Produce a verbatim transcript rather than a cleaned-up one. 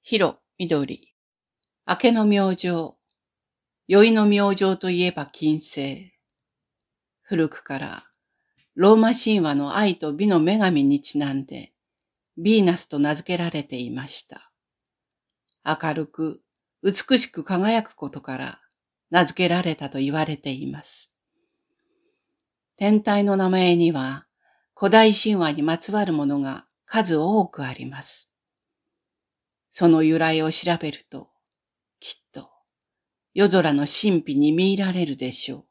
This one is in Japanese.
広、緑。明けの明星。宵の明星といえば金星。古くからローマ神話の愛と美の女神にちなんで、ヴィーナスと名付けられていました。明るく、美しく輝くことから名付けられたと言われています。天体の名前には、古代神話にまつわるものが数多くあります。その由来を調べると、きっと夜空の神秘に見入られるでしょう。